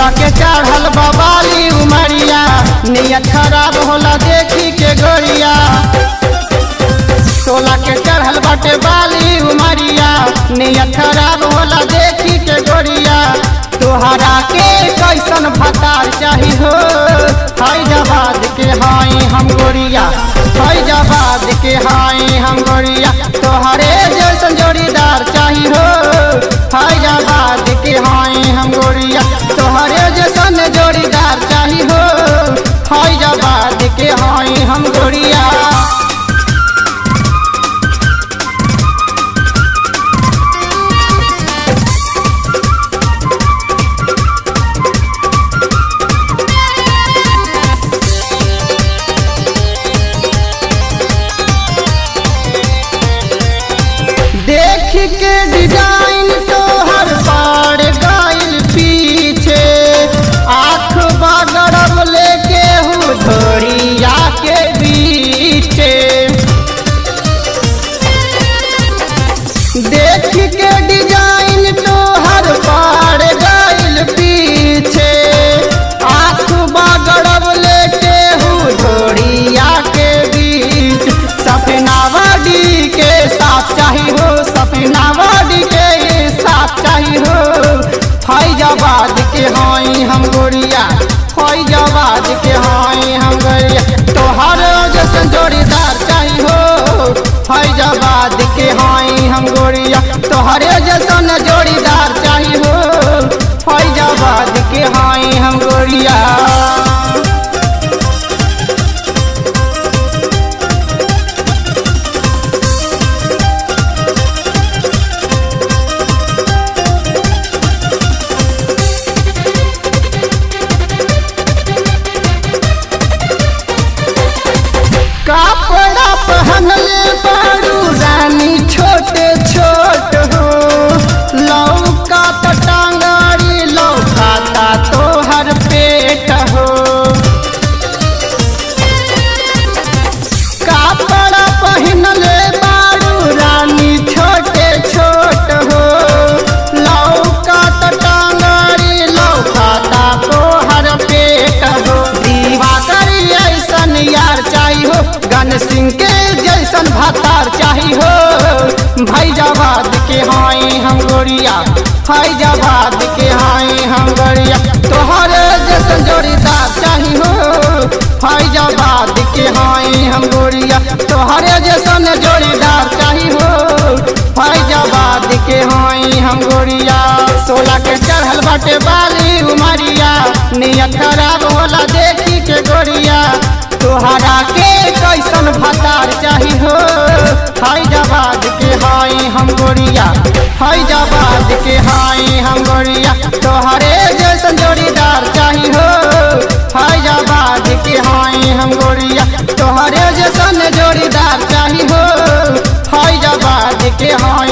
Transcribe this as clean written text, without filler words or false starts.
16 के चढ़ल बबाली उमरिया, नियत खराब होला देखी के गोरिया। 16 के चढ़ल बाटे बाली उमरिया, नियत खराब होला देखी के गोरिया। तोहरा के कैसन भतार चाही हो, फैजाबाद के हाई हम गोरिया, फैजाबाद के हाई हम गोरिया। तोहरे जैसन जोड़ीदार चाही हो, फैजाबाद के हाई हम गोरिया। तोहरे जैसन जोड़ीदार चाही हो, फैजाबाद के हाई हम गोरिया। देख के डिजाइन तोहर पार गइल पीछे, आँख बगड़ब लेके हूँ धोरिया के बीचे। देख के डिजाइन तोहर पार गइल पीछे, आँख बगड़ब लेके हूँ धोरिया के बीच। सफनावादी के साथ चाही हो, सफनावादी के साथ चाही हो, फैजाबाद के हाई हम गोरिया, फैजाबाद के हाई हम गोरिया। तोहर जैसन जोड़ीदार चाही हो, फैजाबाद के हाई हम गोरिया। तोहरे जैसन जोड़ीदार चाही हो, फैजाबाद के हाई हम गोरिया। कपड़ा पहनले बारू रानी छोटे छोट हो, लौका तो टांगड़ी लौकाता तोहर पेट हो। कपड़ा पहनले बारू रानी छोटे छोट हो, लौका तो टांगड़ी लौकाता तोहर पेट हो। दीवा करी ऐसन यार चाही हो, गन सिंह के जैसन भतार चाही हो, फैजाबाद के हाई हम गोरिया, फैजाबाद के हाई हम गोरिया। तोहरे जैसन जोड़ीदार चाही हो, फैजाबाद के हाई हम गोरिया। तोहरे जैसन जोड़ीदार चाही हो, फैजाबाद के हाई हम गोरिया। 16 के चढ़ल बाटे बाली उमरिया, नियत खराब होला देखी के गोरिया। तोहरा के कैसन भतार चाही हो, फैजाबाद के हाई हम गोरिया, फैजाबाद के हाई हम गोरिया। तोहरे जैसन जोड़ीदार चाही हो, फैजाबाद के हाई हम गोरिया। तोहरे जैसन जोड़ीदार चाही हो, फैजाबाद के हाई